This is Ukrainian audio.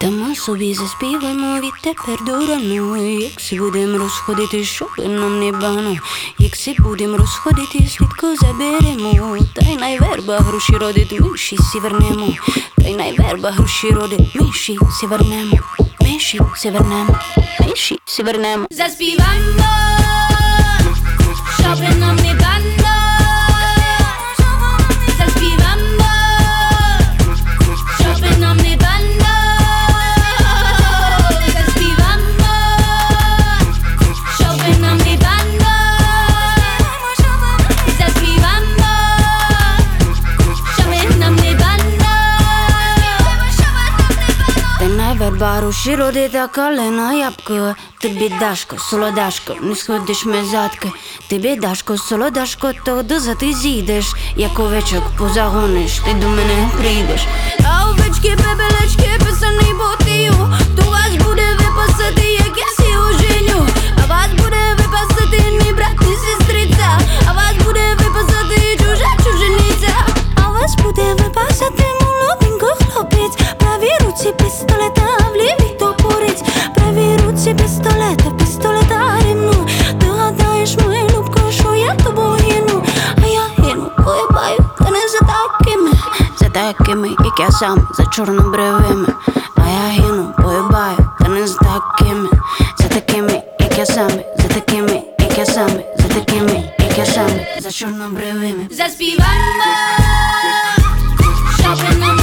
Та ми собі заспіваємо відтепер до рану. Як си будем розходити, щоб нам не бано. Як си будем розходити, слідко заберемо. Та й най верба гроші родить, ми ще сі вернемо. Та й най верба гроші родить, ми ще сі вернемо. Ми ще сі вернемо, ми ще сі вернемо. Заспіваємо, щоб нам не бано. Заспіваємо, щоб нам не бано. Заспіваємо, щоб нам не бано. Заспіваємо, щоб нам не бано. Та най верба гроші родить, та калина ябко. Тобі дашко, солодашко, не сходиш мезатки. Тобі дашко, солодашко, то доза ти зійдеш. Як овечок позагониш, ти до мене прийдеш. А овечки, бебелечки, писаний ботію. То вас буде випасати, як я сі оженю. А вас буде випасати мій брат і сестриця. А вас буде випасати чужа чужениця. А вас буде випасати молоденько хлопець. Правій руці пістолета, в лівій топорець. Правій руці пістолета, пістолета рівну. Ти гадаєш, моя любко, що я тобою гину. А я гину, поїбаю, та не за такими, як я сам, за чорнобривими. А я гину, поїбаю, та не за такими, як я сам, за такими, як я сам, за такими, як я сам, за чорнобривими. Заспіваємо, щоб нам